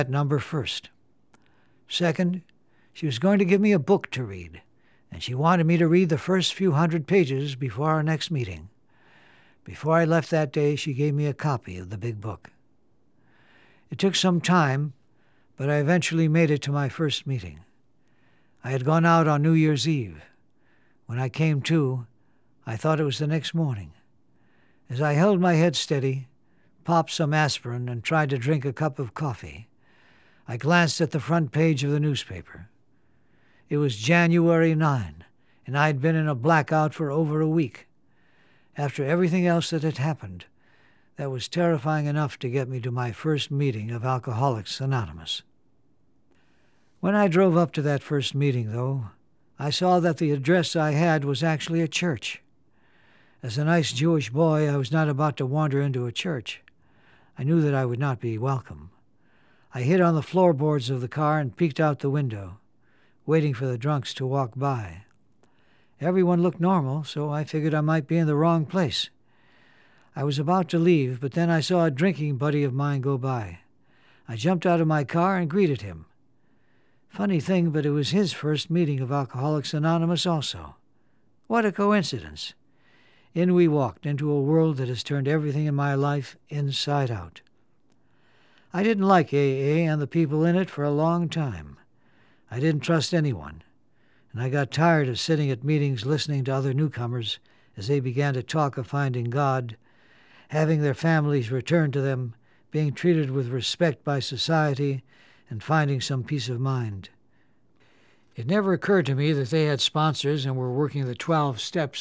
number first. Second, she was going to give me a book to read, and she wanted me to read the first few hundred pages before our next meeting. Before I left that day, she gave me a copy of the big book. It took some time, but I eventually made it to my first meeting. I had gone out on New Year's Eve. When I came to, I thought it was the next morning. As I held my head steady, popped some aspirin, and tried to drink a cup of coffee, I glanced at the front page of the newspaper. It was January 9, and I had been in a blackout for over a week. After everything else that had happened, that was terrifying enough to get me to my first meeting of Alcoholics Anonymous. When I drove up to that first meeting, though, I saw that the address I had was actually a church. As a nice Jewish boy, I was not about to wander into a church. I knew that I would not be welcome. I hid on the floorboards of the car and peeked out the window, waiting for the drunks to walk by. Everyone looked normal, so I figured I might be in the wrong place. I was about to leave, but then I saw a drinking buddy of mine go by. I jumped out of my car and greeted him. Funny thing, but it was his first meeting of Alcoholics Anonymous also. What a coincidence. In we walked into a world that has turned everything in my life inside out. I didn't like AA and the people in it for a long time. I didn't trust anyone, and I got tired of sitting at meetings listening to other newcomers as they began to talk of finding God, having their families returned to them, being treated with respect by society, and finding some peace of mind. It never occurred to me that they had sponsors and were working the 12 steps